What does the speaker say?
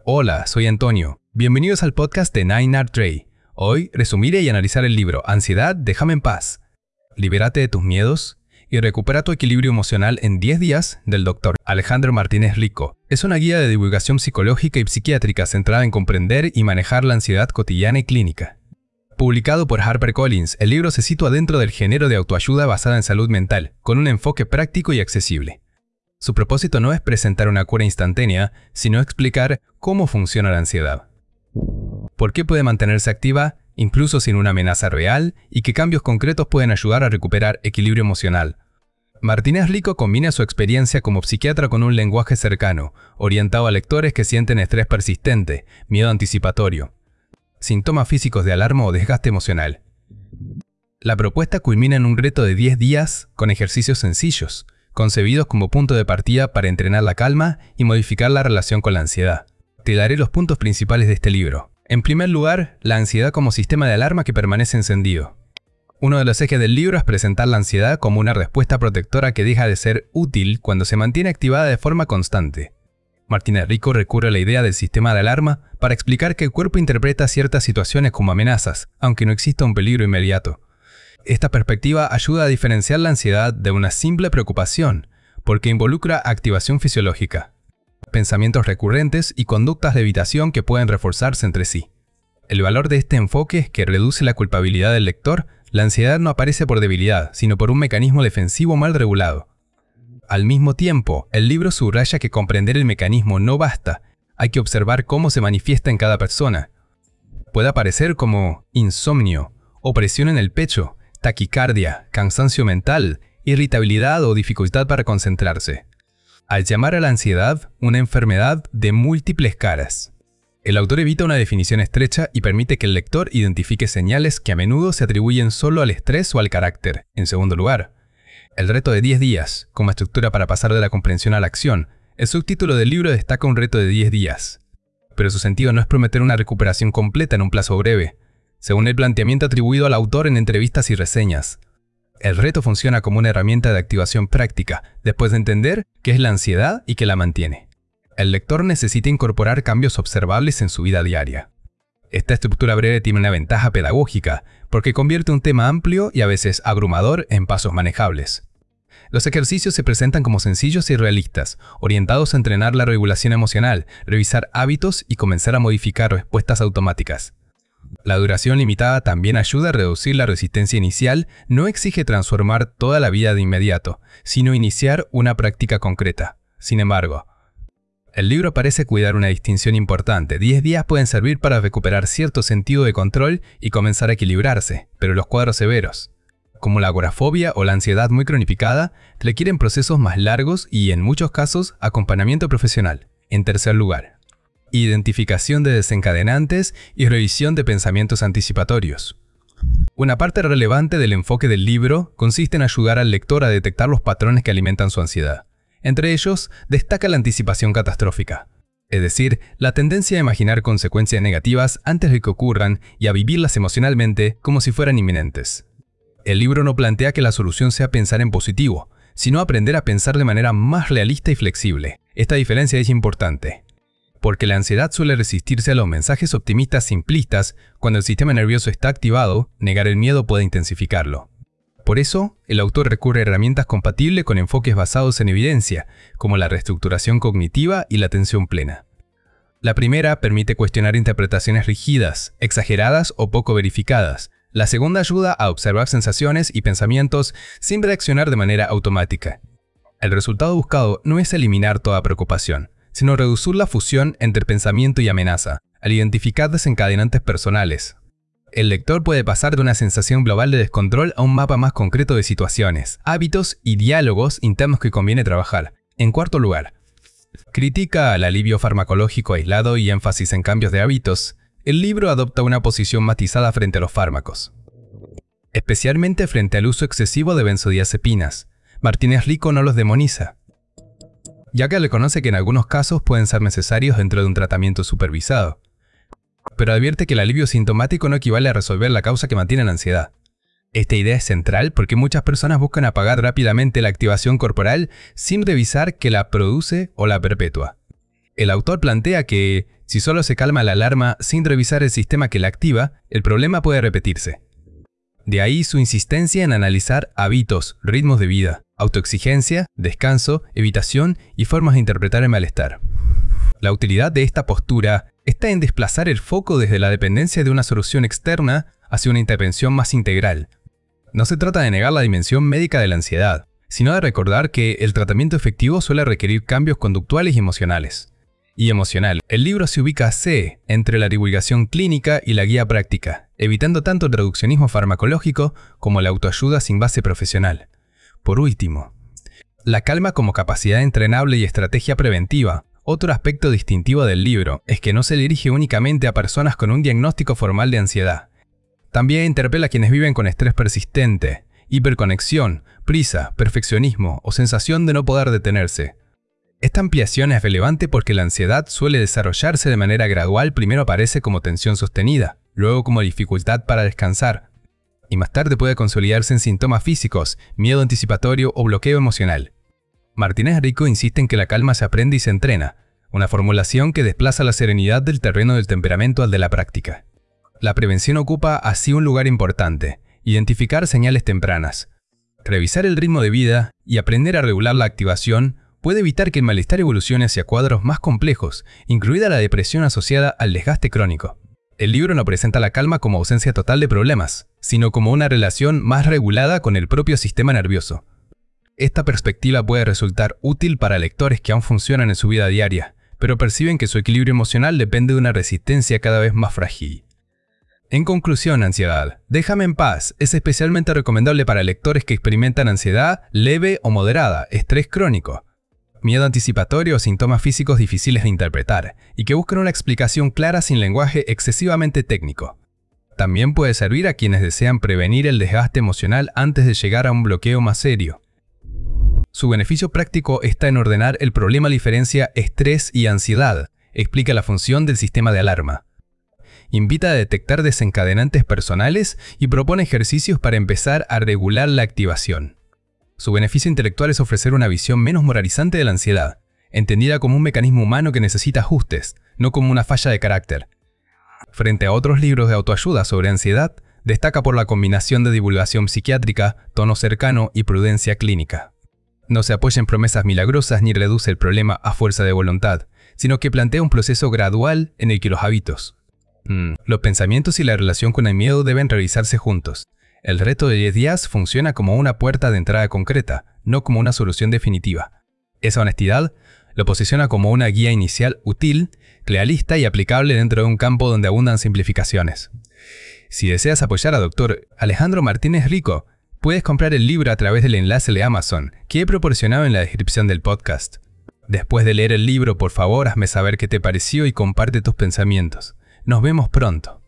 Hola, soy Antonio. Bienvenidos al podcast de 9art Ray. Hoy resumiré y analizar el libro Ansiedad, déjame en paz. Libérate de tus miedos y recupera tu equilibrio emocional en 10 días del Dr. Alejandro Martínez Rico. Es una guía de divulgación psicológica y psiquiátrica centrada en comprender y manejar la ansiedad cotidiana y clínica. Publicado por HarperCollins, el libro se sitúa dentro del género de autoayuda basada en salud mental, con un enfoque práctico y accesible. Su propósito no es presentar una cura instantánea, sino explicar cómo funciona la ansiedad, por qué puede mantenerse activa incluso sin una amenaza real y qué cambios concretos pueden ayudar a recuperar equilibrio emocional. Martínez Rico combina su experiencia como psiquiatra con un lenguaje cercano, orientado a lectores que sienten estrés persistente, miedo anticipatorio, síntomas físicos de alarma o desgaste emocional. La propuesta culmina en un reto de 10 días con ejercicios sencillos, concebidos como punto de partida para entrenar la calma y modificar la relación con la ansiedad. Te daré los puntos principales de este libro. En primer lugar, la ansiedad como sistema de alarma que permanece encendido. Uno de los ejes del libro es presentar la ansiedad como una respuesta protectora que deja de ser útil cuando se mantiene activada de forma constante. Martínez Rico recurre a la idea del sistema de alarma para explicar que el cuerpo interpreta ciertas situaciones como amenazas, aunque no exista un peligro inmediato. Esta perspectiva ayuda a diferenciar la ansiedad de una simple preocupación, porque involucra activación fisiológica, pensamientos recurrentes y conductas de evitación que pueden reforzarse entre sí. El valor de este enfoque es que reduce la culpabilidad del lector. La ansiedad no aparece por debilidad, sino por un mecanismo defensivo mal regulado. Al mismo tiempo, el libro subraya que comprender el mecanismo no basta, hay que observar cómo se manifiesta en cada persona. Puede aparecer como insomnio, opresión en el pecho, taquicardia, cansancio mental, irritabilidad o dificultad para concentrarse. Al llamar a la ansiedad una enfermedad de múltiples caras. El autor evita una definición estrecha y permite que el lector identifique señales que a menudo se atribuyen solo al estrés o al carácter. En segundo lugar, el reto de 10 días, como estructura para pasar de la comprensión a la acción. El subtítulo del libro destaca un reto de 10 días, pero su sentido no es prometer una recuperación completa en un plazo breve, según el planteamiento atribuido al autor en entrevistas y reseñas. El reto funciona como una herramienta de activación práctica, después de entender qué es la ansiedad y qué la mantiene. El lector necesita incorporar cambios observables en su vida diaria. Esta estructura breve tiene una ventaja pedagógica, porque convierte un tema amplio y a veces abrumador en pasos manejables. Los ejercicios se presentan como sencillos y realistas, orientados a entrenar la regulación emocional, revisar hábitos y comenzar a modificar respuestas automáticas. La duración limitada también ayuda a reducir la resistencia inicial, no exige transformar toda la vida de inmediato, sino iniciar una práctica concreta. Sin embargo, el libro parece cuidar una distinción importante. 10 días pueden servir para recuperar cierto sentido de control y comenzar a equilibrarse, pero los cuadros severos, como la agorafobia o la ansiedad muy cronificada, requieren procesos más largos y, en muchos casos, acompañamiento profesional. En tercer lugar, identificación de desencadenantes y revisión de pensamientos anticipatorios. Una parte relevante del enfoque del libro consiste en ayudar al lector a detectar los patrones que alimentan su ansiedad. Entre ellos, destaca la anticipación catastrófica, es decir, la tendencia a imaginar consecuencias negativas antes de que ocurran y a vivirlas emocionalmente como si fueran inminentes. El libro no plantea que la solución sea pensar en positivo, sino aprender a pensar de manera más realista y flexible. Esta diferencia es importante, porque la ansiedad suele resistirse a los mensajes optimistas simplistas. Cuando el sistema nervioso está activado, negar el miedo puede intensificarlo. Por eso, el autor recurre a herramientas compatibles con enfoques basados en evidencia, como la reestructuración cognitiva y la atención plena. La primera permite cuestionar interpretaciones rígidas, exageradas o poco verificadas. La segunda ayuda a observar sensaciones y pensamientos sin reaccionar de manera automática. El resultado buscado no es eliminar toda preocupación, sino reducir la fusión entre pensamiento y amenaza, al identificar desencadenantes personales. El lector puede pasar de una sensación global de descontrol a un mapa más concreto de situaciones, hábitos y diálogos internos que conviene trabajar. En cuarto lugar, critica al alivio farmacológico aislado y énfasis en cambios de hábitos. El libro adopta una posición matizada frente a los fármacos, especialmente frente al uso excesivo de benzodiazepinas. Martínez Rico no los demoniza, ya que reconoce que en algunos casos pueden ser necesarios dentro de un tratamiento supervisado, pero advierte que el alivio sintomático no equivale a resolver la causa que mantiene la ansiedad. Esta idea es central porque muchas personas buscan apagar rápidamente la activación corporal sin revisar qué la produce o la perpetúa. El autor plantea que Si solo se calma la alarma sin revisar el sistema que la activa, el problema puede repetirse. De ahí su insistencia en analizar hábitos, ritmos de vida, autoexigencia, descanso, evitación y formas de interpretar el malestar. La utilidad de esta postura está en desplazar el foco desde la dependencia de una solución externa hacia una intervención más integral. No se trata de negar la dimensión médica de la ansiedad, sino de recordar que el tratamiento efectivo suele requerir cambios conductuales y emocionales. El libro se ubica entre la divulgación clínica y la guía práctica, evitando tanto el reduccionismo farmacológico como la autoayuda sin base profesional. Por último, la calma como capacidad entrenable y estrategia preventiva. Otro aspecto distintivo del libro es que no se dirige únicamente a personas con un diagnóstico formal de ansiedad. También interpela a quienes viven con estrés persistente, hiperconexión, prisa, perfeccionismo o sensación de no poder detenerse. Esta ampliación es relevante porque la ansiedad suele desarrollarse de manera gradual. Primero aparece como tensión sostenida, luego como dificultad para descansar, y más tarde puede consolidarse en síntomas físicos, miedo anticipatorio o bloqueo emocional. Martínez Rico insiste en que la calma se aprende y se entrena, una formulación que desplaza la serenidad del terreno del temperamento al de la práctica. La prevención ocupa así un lugar importante: identificar señales tempranas, revisar el ritmo de vida y aprender a regular la activación puede evitar que el malestar evolucione hacia cuadros más complejos, incluida la depresión asociada al desgaste crónico. El libro no presenta la calma como ausencia total de problemas, sino como una relación más regulada con el propio sistema nervioso. Esta perspectiva puede resultar útil para lectores que aún funcionan en su vida diaria, pero perciben que su equilibrio emocional depende de una resistencia cada vez más frágil. En conclusión, ansiedad, Déjame en paz es especialmente recomendable para lectores que experimentan ansiedad leve o moderada, estrés crónico, miedo anticipatorio o síntomas físicos difíciles de interpretar, y que buscan una explicación clara sin lenguaje excesivamente técnico. También puede servir a quienes desean prevenir el desgaste emocional antes de llegar a un bloqueo más serio. Su beneficio práctico está en ordenar el problema. Diferencia estrés y ansiedad, explica la función del sistema de alarma. Invita a detectar desencadenantes personales y propone ejercicios para empezar a regular la activación. Su beneficio intelectual es ofrecer una visión menos moralizante de la ansiedad, entendida como un mecanismo humano que necesita ajustes, no como una falla de carácter. Frente a otros libros de autoayuda sobre ansiedad, destaca por la combinación de divulgación psiquiátrica, tono cercano y prudencia clínica. No se apoya en promesas milagrosas ni reduce el problema a fuerza de voluntad, sino que plantea un proceso gradual en el que los hábitos, los pensamientos y la relación con el miedo deben revisarse juntos. El reto de 10 días funciona como una puerta de entrada concreta, no como una solución definitiva. Esa honestidad lo posiciona como una guía inicial útil, realista y aplicable dentro de un campo donde abundan simplificaciones. Si deseas apoyar a Dr. Alejandro Martínez Rico, puedes comprar el libro a través del enlace de Amazon que he proporcionado en la descripción del podcast. Después de leer el libro, por favor, hazme saber qué te pareció y comparte tus pensamientos. Nos vemos pronto.